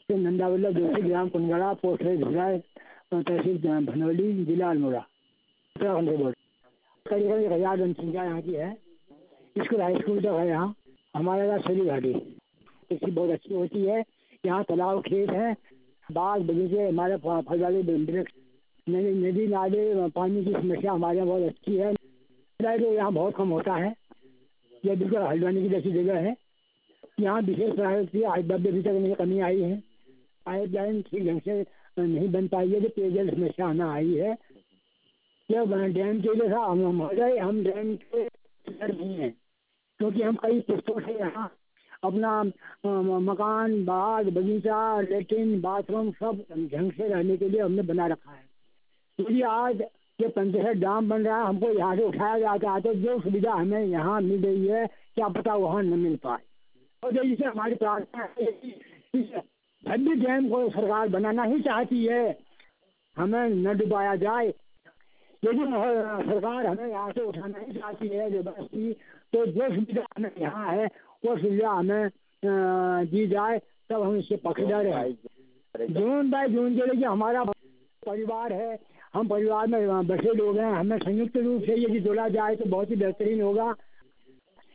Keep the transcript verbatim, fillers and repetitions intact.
से नंदावल्लभ जोशी, ग्राम कुंडगड़ा, पोस्ट भिलाई, तहसील भनोली, जिला अल्मोड़ा, उत्तराखंड से बोल। करीबन एक हजार जनसंख्या यहाँ की है। स्कूल हाई स्कूल तक है यहाँ। हमारे यहाँ सरी घाटी इसकी बहुत अच्छी होती है। यहाँ तालाब खेत है, बाग बगीचे, हमारे फल वाले वृक्ष, नदी नाले, पानी की समस्या हमारे यहाँ बहुत अच्छी है। तो यहाँ बहुत कम होता है। यह बिल्कुल हल्द्वानी की जैसी जगह है। यहाँ विशेष प्रायोरिटी आइडब्ल्यू अभी तक कमी आई है। पाइपलाइन ठीक ढंग से नहीं बन पाई है, तो पेयजल समस्या हमें आई है। यह डैम के लिए हम महोदय हम डैम के नहीं है, क्योंकि हम कई पुस्तकों से यहाँ अपना मकान, बाग बगीचा, लेट्रिन, बाथरूम सब ढंग से रहने के लिए हमने बना रखा है। क्योंकि आज ये पंचसठ डैम बन रहा है, हमको यहाँ से उठाया जाता है, तो जो सुविधा हमें यहाँ मिल रही है क्या पता वहाँ न मिल पाए। और जैसे हमारी प्रार्थना है कि भव्य डैम को सरकार बनाना ही चाहती है, हमें न डुबाया जाए। यदि सरकार हमें यहाँ से उठाना ही चाहती है जबरदस्ती, तो जो सुविधा हमें यहाँ है वो सुविधा हमें दी जाए, तब हम इससे पक्षधर हैं। जून बाई जून के लिए हमारा परिवार है, हम परिवार में बसे लोग हैं, हमें संयुक्त रूप से यदि जोड़ा जाए तो बहुत ही बेहतरीन होगा।